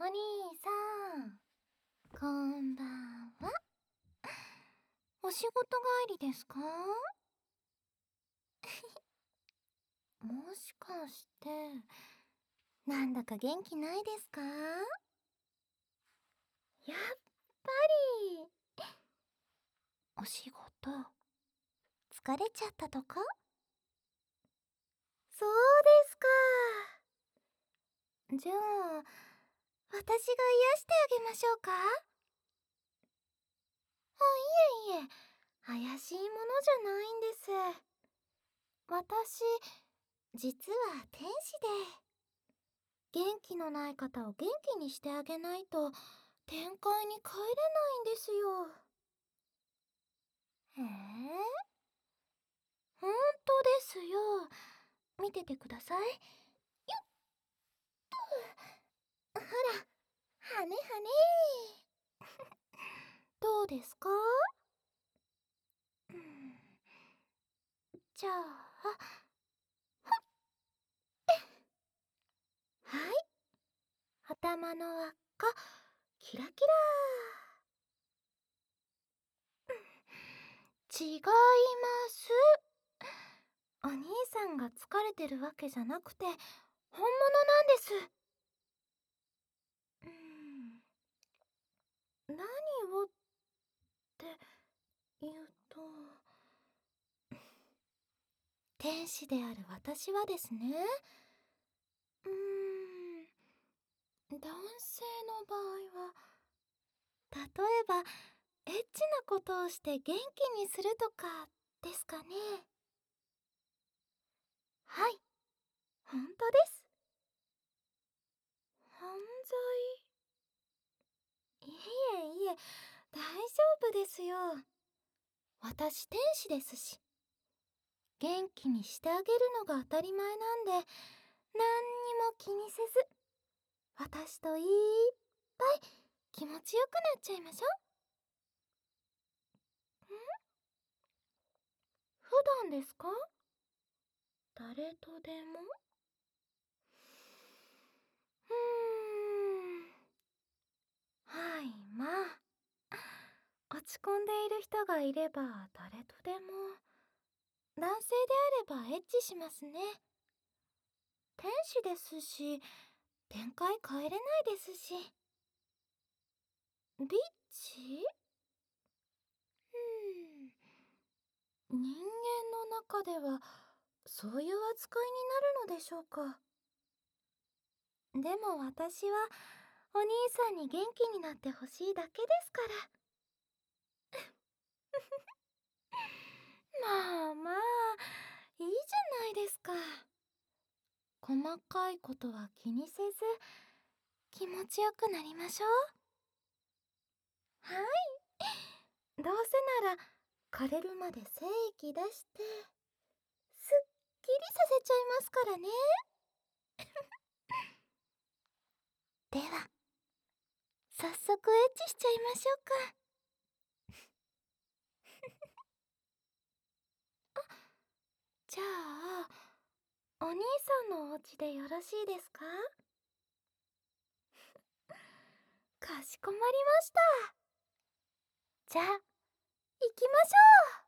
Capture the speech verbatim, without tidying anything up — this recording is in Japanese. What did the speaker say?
お兄さん、こんばんは。お仕事帰りですか？もしかして、なんだか元気ないですか？やっぱり。お仕事、疲れちゃったとか？そうですか。じゃあ、私が癒してあげましょうか？あ、いえいえ、怪しいものじゃないんです。私、実は天使で、元気のない方を元気にしてあげないと天界に帰れないんですよ。ええ、ほんとですよ。見ててください。よっと。ほら、はねはね。どうですか？うん、じゃあ、ほっはい、頭の輪っかキラキラ。違います。お兄さんが疲れてるわけじゃなくて本物なんです。うん、何をって言うと、天使である私はですね、うーん、男性の場合は、例えばエッチなことをして元気にするとかですかね。はい、本当です。犯罪？いえいえ、大丈夫ですよ。私天使ですし、元気にしてあげるのが当たり前なんで、何にも気にせず、私といっぱい気持ちよくなっちゃいましょ。ん普段ですか？誰とでも？うーん、はい、まあ、落ち込んでいる人がいれば誰とでも。男性であればエッチしますね。天使ですし、天界帰れないですし。ビッチ？うーん、人間の中ではそういう扱いになるのでしょうか。でも私はお兄さんに元気になってほしいだけですから。まあまあ、いいじゃないですか。細かいことは気にせず、気持ちよくなりましょう。はい。どうせなら、枯れるまで精液出して、すっきりさせちゃいますからね。では、早速エッチしちゃいましょうか。じゃあ、お兄さんのお家でよろしいですか？かしこまりました。じゃあ、行きましょう。